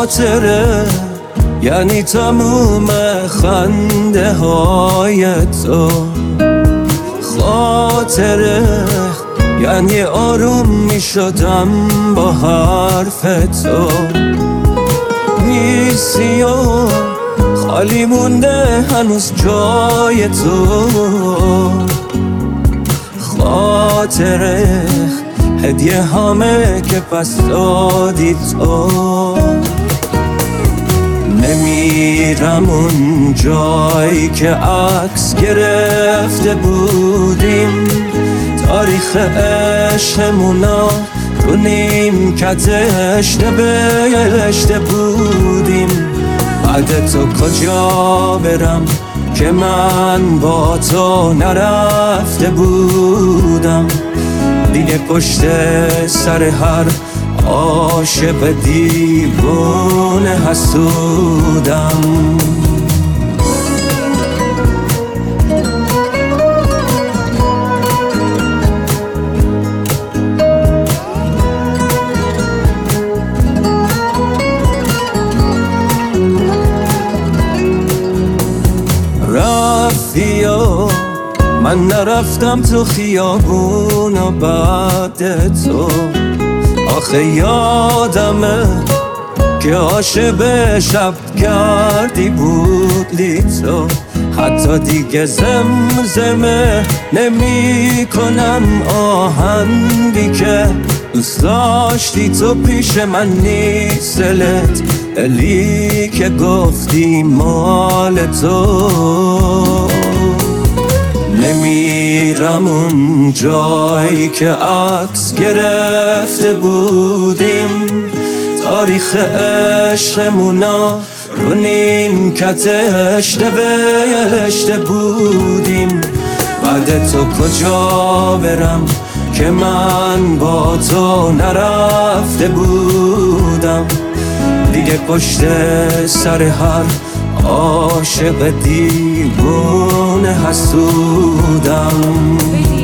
خاطره یعنی تموم خنده های تو، خاطره یعنی آروم می شدم با حرف تو. نیستی و خالی مونده هنوز جای تو، خاطره هدیه همه که پس دادی تو. نمیرم اون جایی که عکس گرفته بودیم، تاریخ عشقمونا رو نیمکت نوشته بودیم. بعد تو کجا برم که من با تو نرفته بودم؟ دیگه پشت سر هر عاشق دیوونه حسودم. رفتی و من نرفتم تو خیابون و بعد تو. آخه یادمه که عاشق شب کردی بودی تو. حتی دیگه زمزمه نمی کنم آهنگی که دوست داشتی تو پیش من نیست. دلت دلی که گفتی مال تو. نمیرم اون جایی که عکس گرفته بودیم، تاریخ عشقمونا رو نیمکتش نوشته بودیم. بعد تو کجا برم که من با تو نرفته بودم؟ دیگه پشت سر هر عاشق دیوونه حسودم.